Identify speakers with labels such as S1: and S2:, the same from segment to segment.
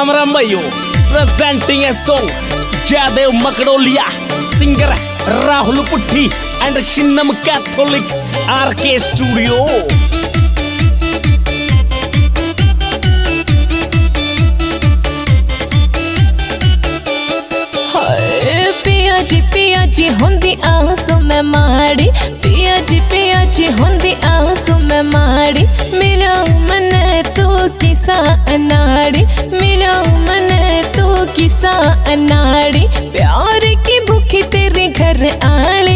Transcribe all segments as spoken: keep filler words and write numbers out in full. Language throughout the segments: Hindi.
S1: राम राम भाइयों, presenting a song Jaidev Makdoliya, singer Rahul Putthi and शिन्नम कैथोलिक आरके स्टूडियो।
S2: पिया जी पिया जी हुंदी आंसू में माड़ी, पिया जी पिया जी हुंदी आंसू में माड़ी। मेरा मन तू किसा अनाड़ी, मेरा मन तू किसा अनाड़ी। प्यार की भूखी तेरे घर आले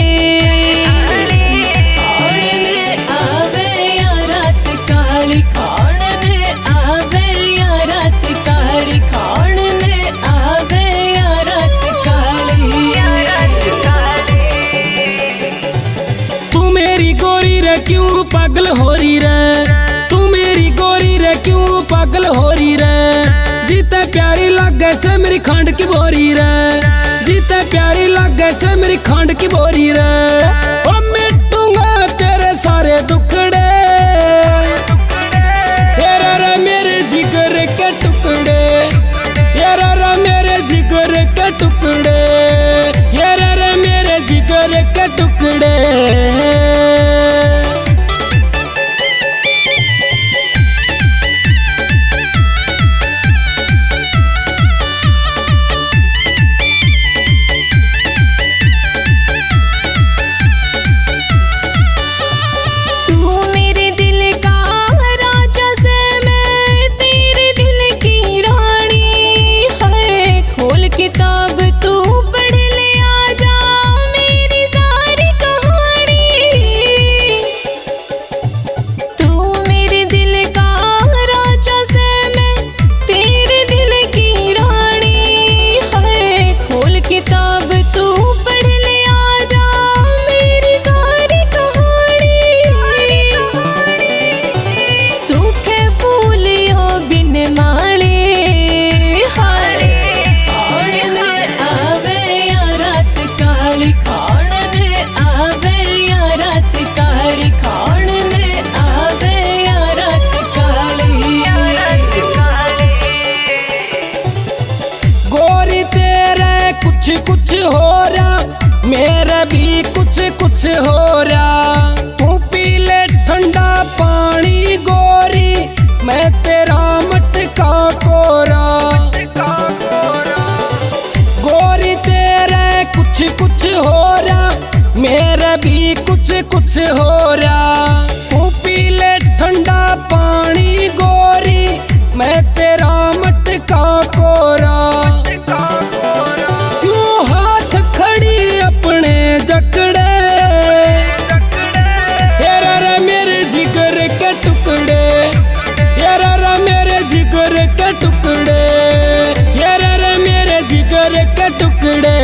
S2: आवे या रात काली, खाने आवे या रात काली, खाने आवे या रात
S3: गोरी रे क्यों पागल हो रही रे, तू मेरी गोरी रे क्यों पागल हो रही रे। जीते प्यारी लागे से मेरी खंड की बोरी रे, जीते प्यारी लागे से मेरी खंड की बोरी रे। ओ मिटूंगा तेरे सारे दुखड़े, यारा रे मेरे जिगर के टुकड़े, यारा रे मेरे जिगर के टुकड़े, यारा रे मेरे जिगर के टुकड़े।
S2: किताब तू पढ़ ले आजा मेरी सारी कहानी, तू मेरे दिल का राजा से मैं तेरे दिल की रानी है। खोल किताब तू पढ़ ले आजा मेरी सारी कहानी। सूखे फूलियों बिन माले खाने आवे या रात काली, खाने आवे या रात काली।
S3: गोरी तेरे कुछ कुछ हो रहा, मेरा भी कुछ कुछ हो रहा। तू पी ले ठंडा पानी गोरी, मैं तेरा मटका कोरा। गोरी तेरे कुछ कुछ हो रहा, मेरा भी कुछ कुछ हो रहा। तू पी ले ठंडा पानी गोरी, मैं तेरा मटका कोरा। क्यों हाथ खड़ी अपने जकड़े, यारा रे मेरे जिगर के टुकड़े, यारा रे मेरे जिगर के टुकड़े, यारा रे मेरे जिगर के टुकड़े।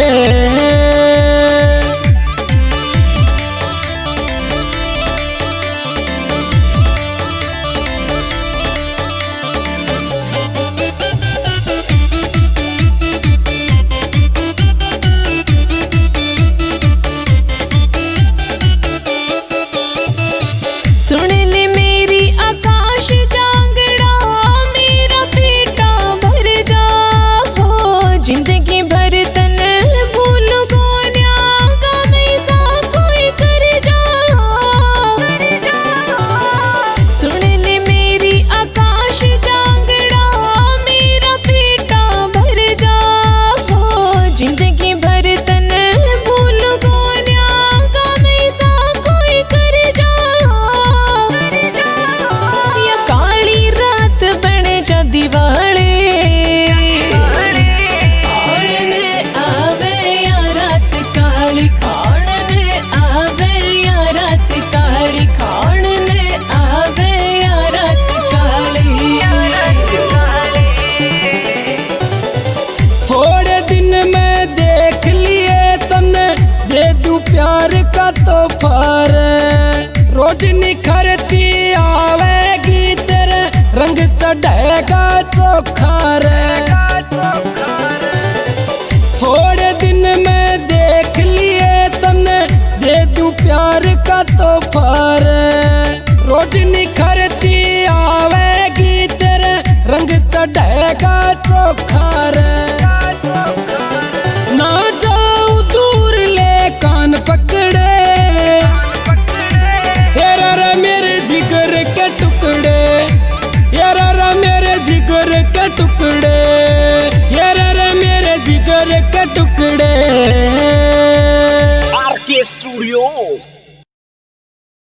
S2: सुन ले मेरी आकाश जांगड़ा, मेरा पेटा भर जा हो। जिंदगी भर तन भूल गोन्या का वैसा कोई कर जा। सुन ले मेरी आकाश जांगड़ा, मेरा पेटा भर जा हो। जिंदगी भर तन भूल गोन्या का वैसा कोई कर जा। या काली रात बने जा दीवाले, खाने आवे या रात काली, खाने आवे या रात काली, खाने आवे या रात काली।
S3: थोड़े दिन में देख लिए तने, दे दूं प्यार का तोहफा रे। रोज निखरती आवेगी तेरे, रंग चढ़ेगा चोखा रे। थोड़े दिन में देख लिए तने, दे दूं प्यार का तोहफा रे। रोज निखरती आवेगी तेरे, रंग चढ़ेगा चोखा रे। ना जाऊं दूर ले कान पकड़े, यारा रे मेरे जिगर के टुकड़े, यारा रे मेरे जिगर के टुकड़े, यारा रे मेरे जिगर के टुकड़े।
S1: आर के स्टूडियो।